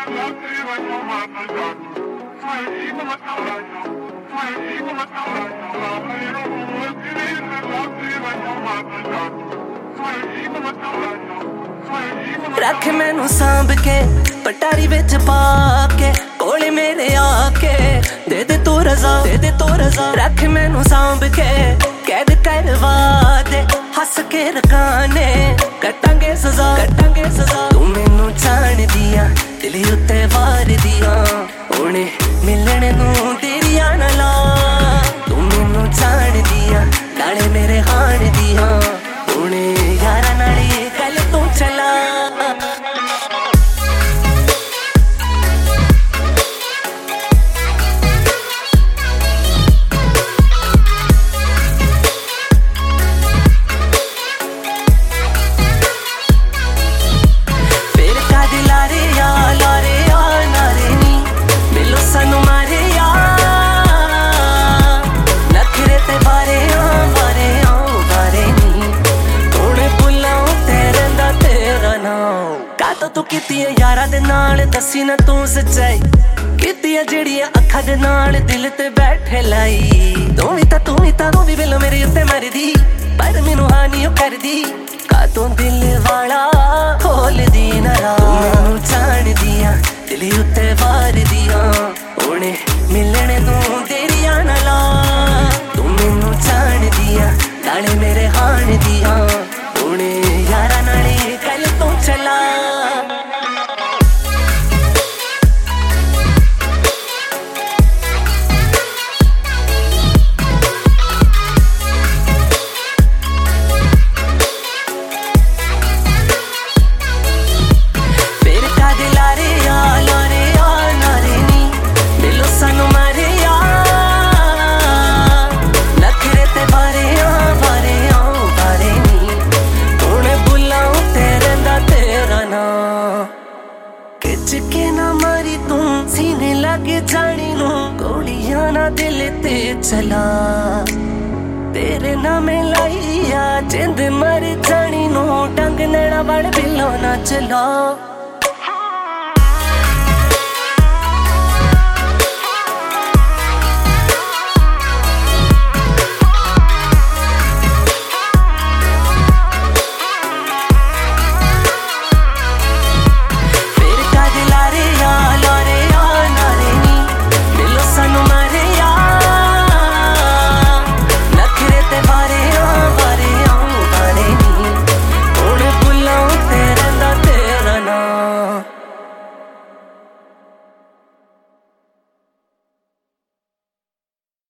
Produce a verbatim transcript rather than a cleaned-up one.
रख मैनू सांभ के पटारी विच पा के कोले मेरे आके दे दे तू रजा दे दे तू रजा रख मैनू सांभ के कैद करवा दे हस के रकाने कटांगे सजा कटांगे सजा तू मैनू जान दिया दिल उत्ते वार दिया उन्हें मिलने नू तेरिया ना ला तू मैनू जान दिया नाले मेरे हान दिया उन्हें यारा नाले कल तू चला तू कीती यारा दे नाल दसी ना तू सच्चाई कीती जेड़ियां अखां दे नाल दिल ते बैठे लाई तू भी ता तू भी ता तू भी बिलो मेरे उत्ते मरदी पर मैनू हानी कर दी का तू दिल वाला खोल दी ना मैनू जान दिया दिल उत्ते वार दिया उन्हें मिलने नू तेरिया ना ला तू मैनू जान दिया नाले मेरे हान दिया उन्हें यारा नाले कल तू चला के ना मारी तू सीने लगे जानी नू गोलियां ना दिल ते चला तेरे नाम लाइया जिंद मर जानी नू डंग नैना वाल बिलो ना चला।